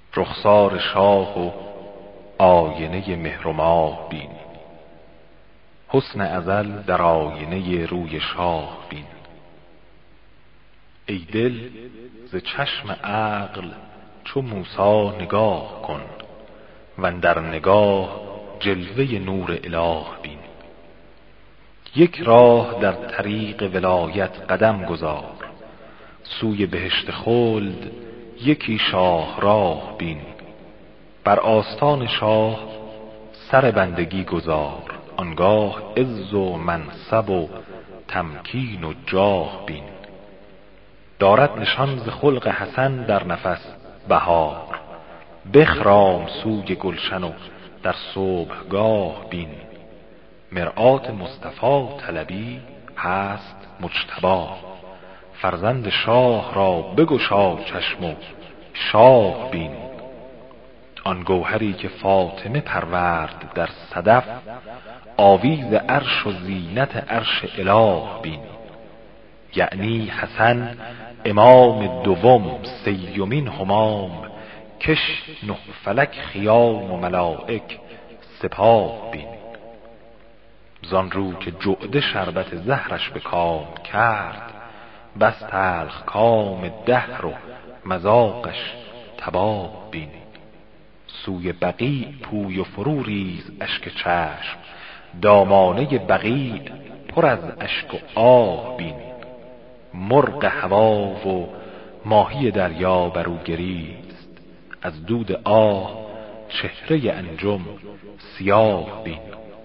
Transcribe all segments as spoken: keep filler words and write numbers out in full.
رخسار شاه و آینه مهر و ماه بین. حسن ازل در آینه روی شاه بین. ای دل ز چشم عقل چو موسی نگاه کن، واندر نگاه جلوه نور اله بین. یک راه در طریق ولایت قدم گذار، سوی بهشت خلد یکی شاه راه بین. بر آستان شاه سر بندگی گذار، آنگاه عز و منصب و تمکین و جاه بین. دارد نشان ز خلق حسن در نفس بهار، بخرام سوی گلشن و در صبحگاه بین. مرآت مصطفی طلبی هست مجتبی، فرزند شاه را بگشا چشم و شاه بین. آن گوهری که فاطمه پرورد در صدف، آویز عرش و زینت عرش اله بین. یعنی حسن امام دوم سیمین همام، کش نه فلک خیام و ملائک سپاه بین. زان رو که جعده شربت زهرش به کام کرد، بس تلخ کام دهر و مذاقش تباه بین. سوی بقیع پوی و فرو ریز اشک چشم، دامانه بقیع پر از اشک و آه بین. مرغ هوا و ماهی دریا برو گریست، از دود آه چهره انجم سیاه بین.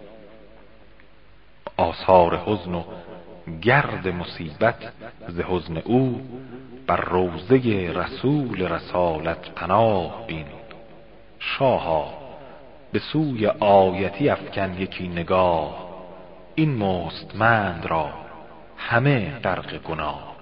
آثار حزن و گرد مصیبت ز حزن او، بر روضه رسول رسالت پناه بین. شاها به سوی آیتی افکن یکی نگاه، این مستمند را همه غرق گناه